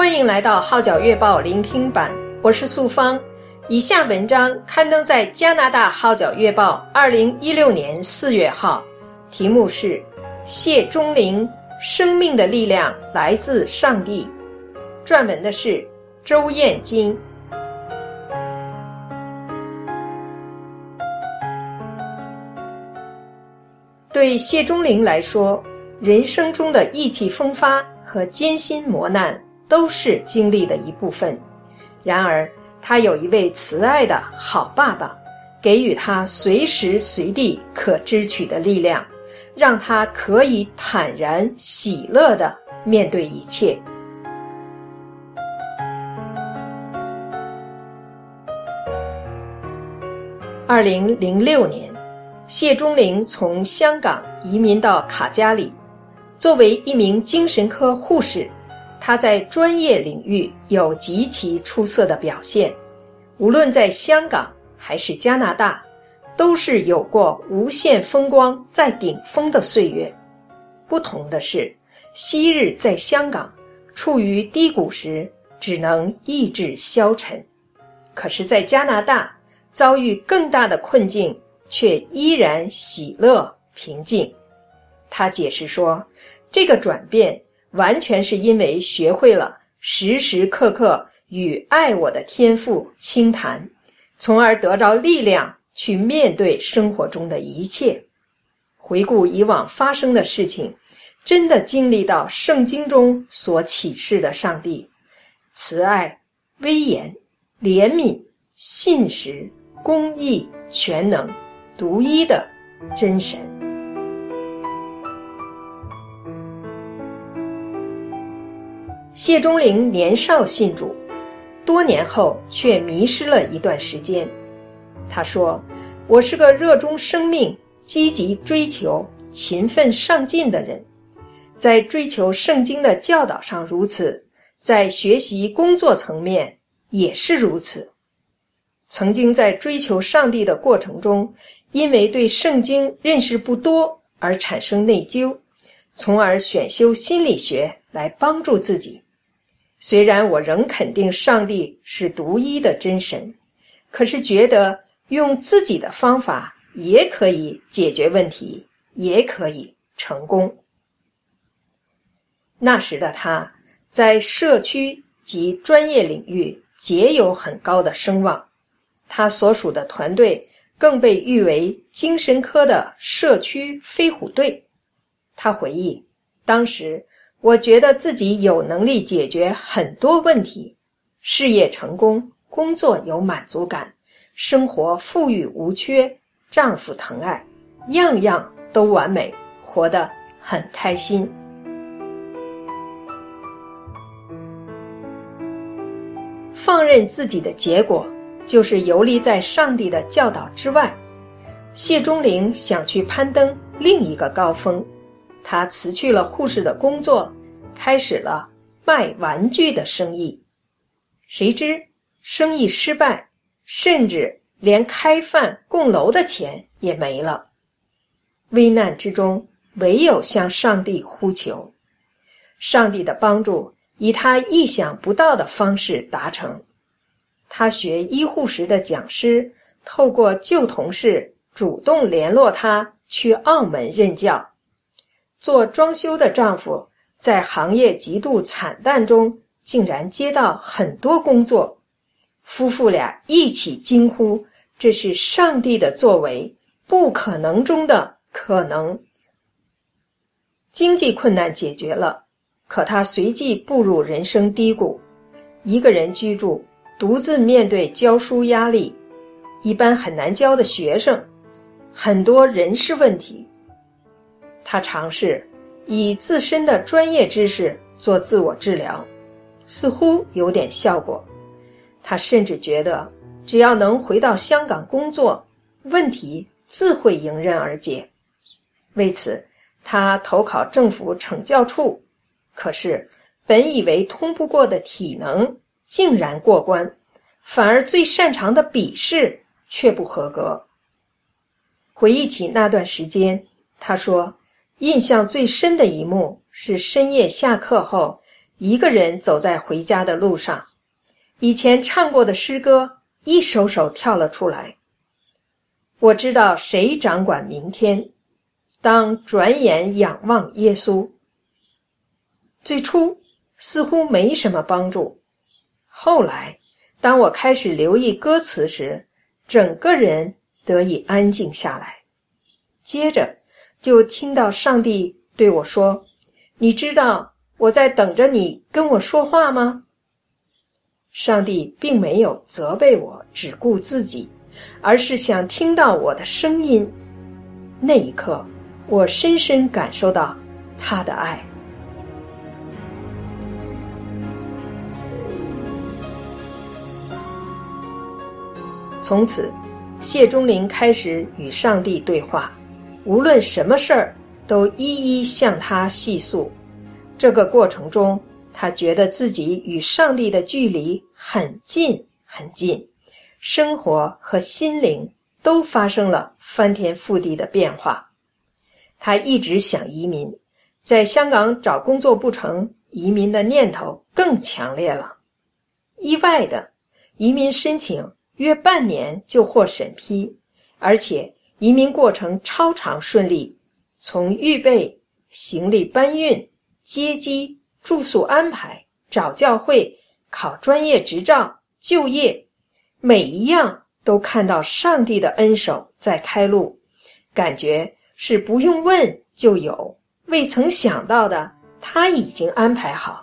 欢迎来到号角月报聆听版，我是素芳。以下文章刊登在加拿大号角月报2016年4月号，题目是谢钟灵，生命的力量来自上帝。撰文的是周燕金。对谢钟灵来说，人生中的意气风发和艰辛磨难都是经历的一部分。然而他有一位慈爱的好爸爸，给予他随时随地可支取的力量，让他可以坦然喜乐地面对一切。2006年，谢钟灵从香港移民到卡加里。作为一名精神科护士，他在专业领域有极其出色的表现，无论在香港还是加拿大，都是有过无限风光在顶峰的岁月。不同的是，昔日在香港处于低谷时只能意志消沉，可是在加拿大遭遇更大的困境，却依然喜乐平静。他解释说，这个转变完全是因为学会了时时刻刻与爱我的天父倾谈，从而得着力量去面对生活中的一切。回顾以往发生的事情，真的经历到圣经中所启示的上帝慈爱、威严、怜悯、信实、公义、全能、独一的真神。谢钟灵年少信主，多年后却迷失了一段时间。他说，我是个热衷生命、积极追求、勤奋上进的人，在追求圣经的教导上如此，在学习工作层面也是如此。曾经在追求上帝的过程中，因为对圣经认识不多而产生内疚，从而选修心理学来帮助自己。虽然我仍肯定上帝是独一的真神，可是觉得用自己的方法也可以解决问题，也可以成功。那时的他在社区及专业领域皆有很高的声望，他所属的团队更被誉为精神科的社区飞虎队。他回忆，当时我觉得自己有能力解决很多问题，事业成功，工作有满足感，生活富裕无缺，丈夫疼爱，样样都完美，活得很开心。放任自己的结果就是游离在上帝的教导之外。谢钟灵想去攀登另一个高峰，他辞去了护士的工作，开始了卖玩具的生意。谁知生意失败，甚至连开饭供楼的钱也没了。危难之中，唯有向上帝呼求。上帝的帮助以他意想不到的方式达成。他学医护时的讲师透过旧同事主动联络他去澳门任教。做装修的丈夫在行业极度惨淡中竟然接到很多工作，夫妇俩一起惊呼，这是上帝的作为，不可能中的可能。经济困难解决了，可他随即步入人生低谷，一个人居住，独自面对教书压力，一般很难教的学生，很多人事问题。他尝试以自身的专业知识做自我治疗，似乎有点效果。他甚至觉得只要能回到香港工作，问题自会迎刃而解。为此，他投考政府惩教处，可是本以为通不过的体能竟然过关，反而最擅长的笔试却不合格。回忆起那段时间，他说印象最深的一幕是深夜下课后， 一个人走在回家的路上，以前唱过的诗歌一首首跳了出来。我知道谁掌管明天，当转眼仰望耶稣。最初似乎没什么帮助，后来当我开始留意歌词时，整个人得以安静下来。接着就听到上帝对我说，你知道我在等着你跟我说话吗？上帝并没有责备我只顾自己，而是想听到我的声音。那一刻，我深深感受到他的爱。从此，谢钟灵开始与上帝对话，无论什么事儿都一一向他细诉。这个过程中，他觉得自己与上帝的距离很近很近，生活和心灵都发生了翻天覆地的变化。他一直想移民，在香港找工作不成，移民的念头更强烈了。意外的，移民申请约半年就获审批，而且移民过程超常顺利，从预备、行李搬运、接机、住宿安排、找教会、考专业执照、就业，每一样都看到上帝的恩手在开路，感觉是不用问就有，未曾想到的他已经安排好。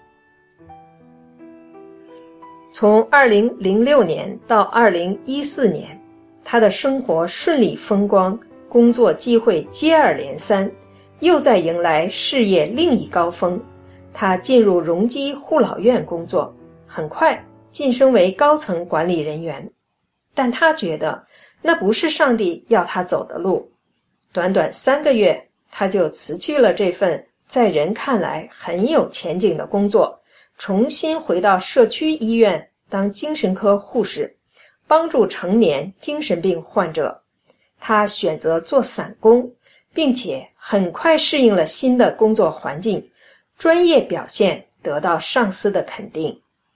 从2006年到2014年，他的生活顺利风光，工作机会接二连三，又在迎来事业另一高峰。他进入荣基护老院工作，很快晋升为高层管理人员。但他觉得那不是上帝要他走的路。短短3个月，他就辞去了这份在人看来很有前景的工作，重新回到社区医院当精神科护士，帮助成年精神病患者。他选择做散工，并且很快适应了新的工作环境，专业表现得到上司的肯定。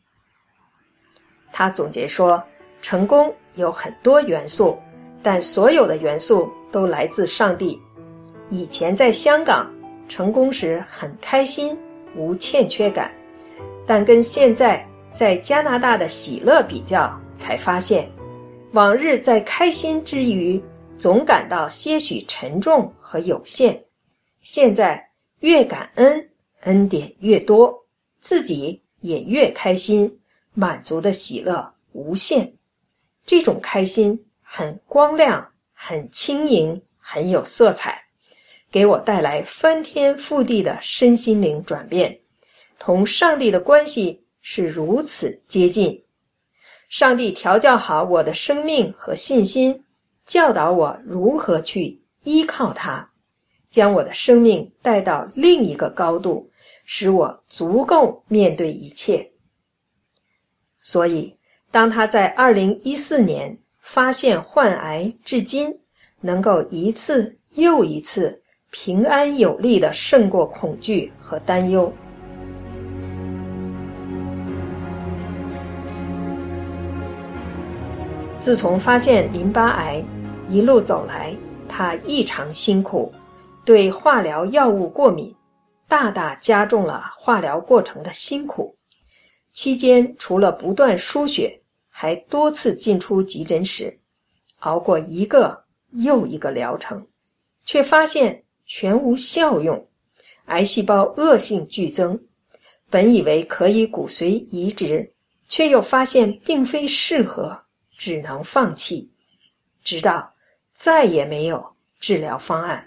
他总结说，成功有很多元素，但所有的元素都来自上帝。以前在香港成功时很开心，无欠缺感，但跟现在在加拿大的喜乐比较，才发现往日在开心之余总感到些许沉重和有限，现在越感恩，恩典越多，自己也越开心，满足的喜乐无限。这种开心很光亮，很轻盈，很有色彩，给我带来翻天覆地的身心灵转变，同上帝的关系是如此接近。上帝调教好我的生命和信心，教导我如何去依靠他，将我的生命带到另一个高度，使我足够面对一切。所以当他在2014年发现患癌至今，能够一次又一次平安有力地胜过恐惧和担忧。自从发现淋巴癌，一路走来，他异常辛苦，对化疗药物过敏，大大加重了化疗过程的辛苦。期间除了不断输血，还多次进出急诊室，熬过一个又一个疗程，却发现全无效用，癌细胞恶性剧增。本以为可以骨髓移植，却又发现并非适合，只能放弃，直到再也没有治疗方案。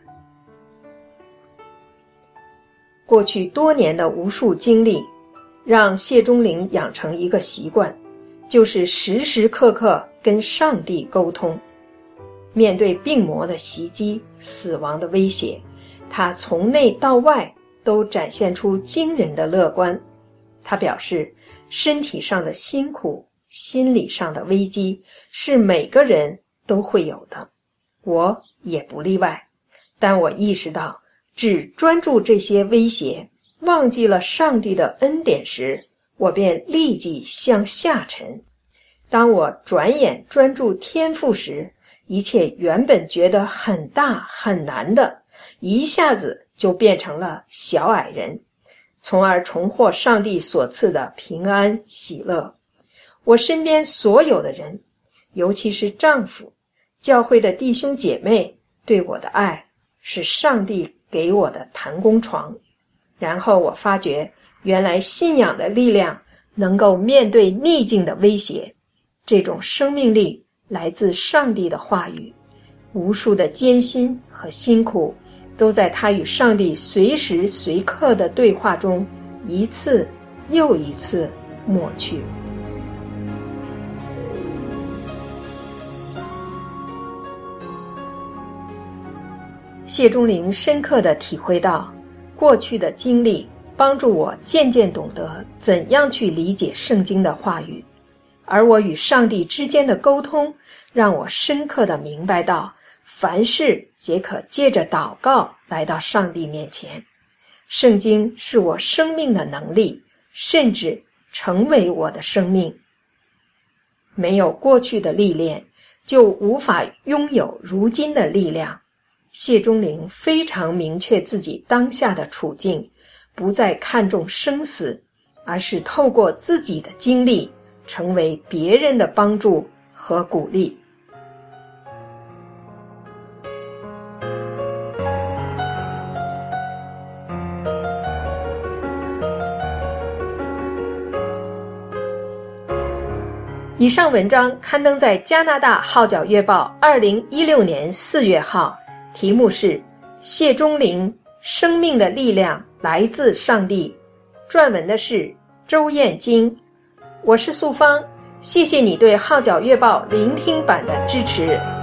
过去多年的无数经历，让谢钟灵养成一个习惯，就是时时刻刻跟上帝沟通。面对病魔的袭击、死亡的威胁，他从内到外都展现出惊人的乐观。他表示，身体上的辛苦，心理上的危机是每个人都会有的，我也不例外。但我意识到，只专注这些威胁， 忘记了上帝的恩典时，我便立即向下沉。当我转眼专注天父时，一切原本觉得很大很难的，一下子就变成了小矮人，从而重获上帝所赐的平安喜乐。我身边所有的人，尤其是丈夫、教会的弟兄姐妹对我的爱，是上帝给我的弹弓床。然后我发觉，原来信仰的力量能够面对逆境的威胁。这种生命力来自上帝的话语，无数的艰辛和辛苦都在他与上帝随时随刻的对话中一次又一次抹去。谢钟灵深刻地体会到，过去的经历帮助我渐渐懂得怎样去理解圣经的话语，而我与上帝之间的沟通让我深刻地明白到，凡事皆可借着祷告来到上帝面前。圣经是我生命的能力，甚至成为我的生命。没有过去的历练，就无法拥有如今的力量。谢钟灵非常明确自己当下的处境，不再看重生死，而是透过自己的经历成为别人的帮助和鼓励。以上文章刊登在加拿大号角月报2016年4月号，题目是谢钟灵，生命的力量来自上帝，撰文的是周燕京。我是素芳，谢谢你对号角月报聆听版的支持。